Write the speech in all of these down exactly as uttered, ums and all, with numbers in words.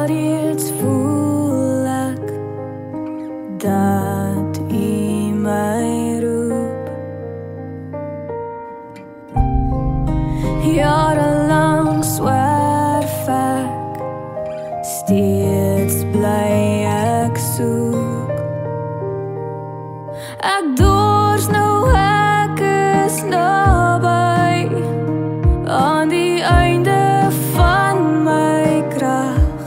Alreeds voel ek dat U my roep. Jarelang swerf ek, steeds bly ek soek. Ek dors nou, ek is naby aan die einde van my krag.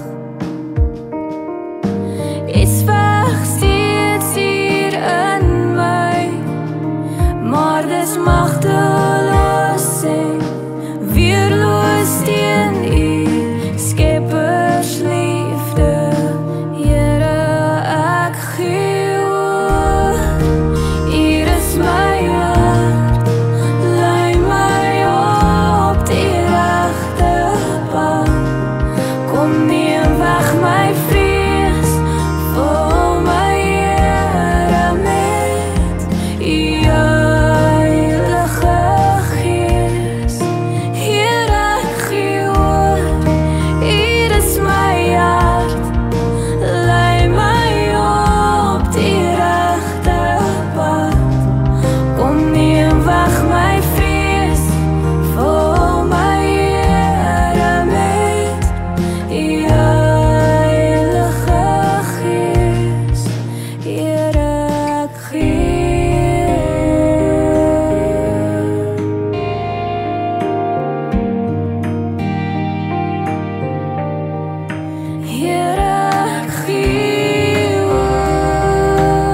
Iets veg steeds hier in my, maar dis magteloos en weerloos teen U Skepers liefde. Here, ek gee oor. Hier is my hart, lei my op die regte pad. Kom neem weg my vrees, vul my Here met U Heilige Gees. Here, ek gee oor. Hier is my hart, lei my op die regte pad. Kom neem weg my vrees, vul my Here met U Heilige Gees. Here, ek gee. Here, ek gee oor.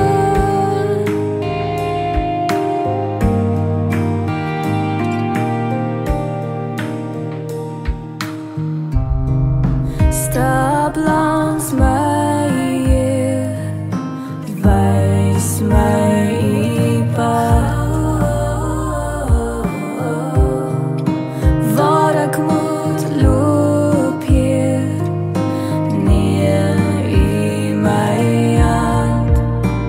Stap langs my Heer, wys my U pad. Waar ek moet loop, Heer, neem U my hand.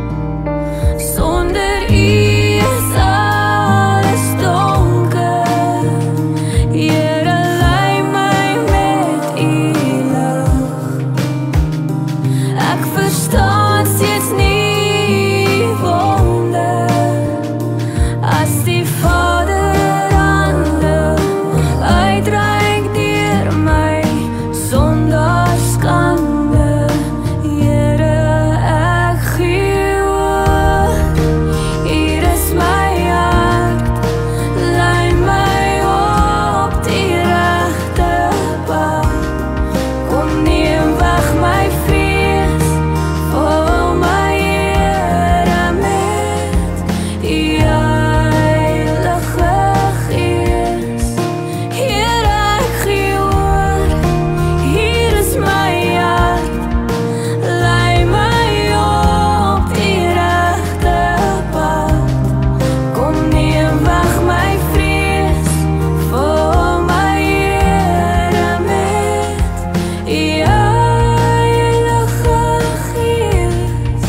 Sonder U is alles donker. Here, lei my met U lig. Ek verstaan steeds nie wonder as die Vader hande uitreik deur my sonder skande. Here, ek gee oor. Hier is my hart, lei my op die regte pad. Kom neem weg my vrees, vul my Here met U Heilige Gees. Here, ek gee oor. Hier is my hart, lei my op die regte pad. Kom neem weg my vrees, vul my Here met U Heilige Gees.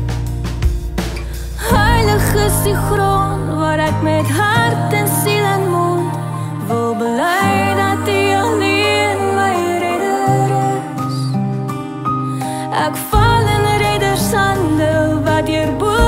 Heilig is die grond waar ek met hart en siel en mond wil bely dat U alleen my redder is. Ek val in redders hande wat deur bo